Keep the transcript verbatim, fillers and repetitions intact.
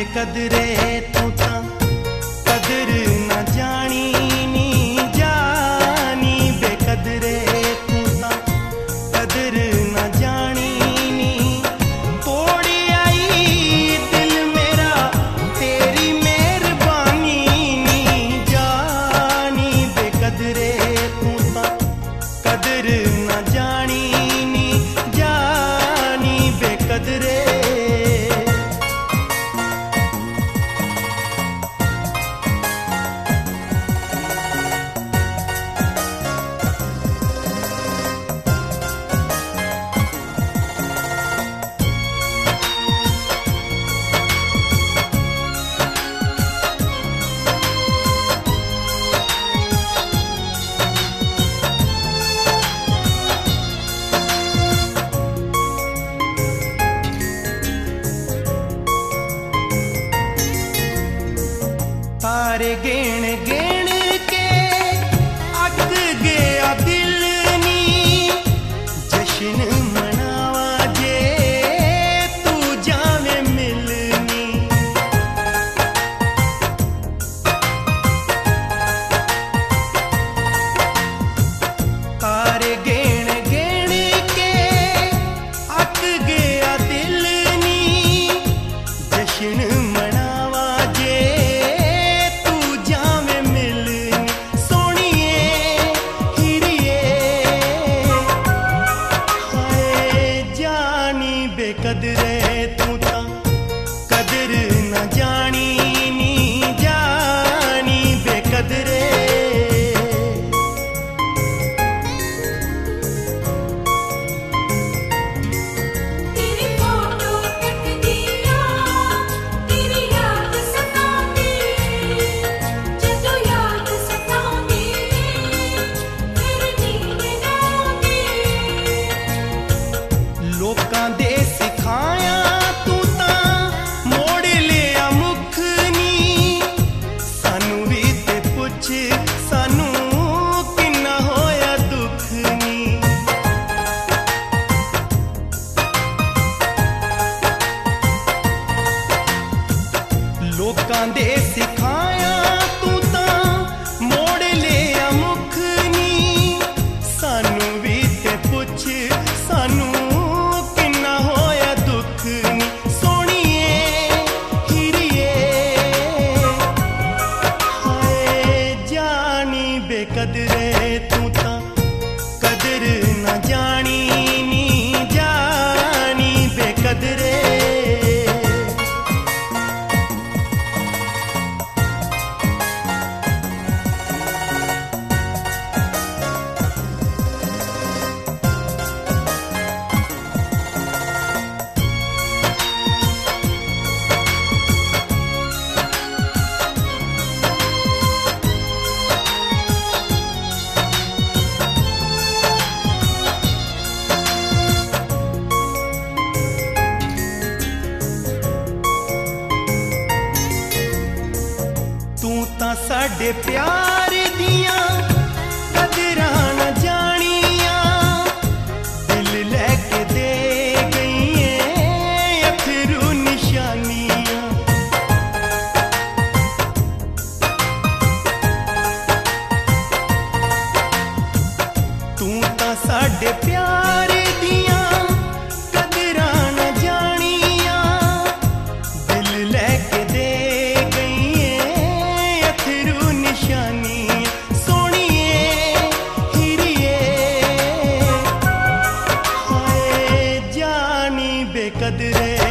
बेकदरे तू ता कदर न जानी नी जानी बेकदरे तू ता कदर न जानी नी तोड़ी आई दिल मेरा तेरी मेहरबानी नी जानी बेकदरे तू ता कदर न जानी नी जानी बेकदरे तारे गेण गेण के अक गया दिल नी जश्न मनावा जे तू जावे मिलनी तारे गेण गेण के अक गया दिल नी जश्न मनावा जे बेकदरे तू ता कदर न जानी नी जानी बेकदरे तेरी फोटो तक दिया तेरी याद सताती जदों याद सताती फिर नींद ना आती लोकां दे सिखाया तू ता मोड़ लिया मुख नी सानू भी ते पुछ सानू किन्ना होया दुख नी लोकां दे सिखाया तू ता मोड़ लिया मुख नी सानू भी ते पुछ सानू बेकदरे तू ता कदर न जानी नी जानी बेकदरे तू ता साडे प्यार दियां कदरां न जानियां दिल लैके दे गई अथरू निशानियां तू ता साडे प्यार दियां कदरां न जानियां दिल लैके दे बेकदरे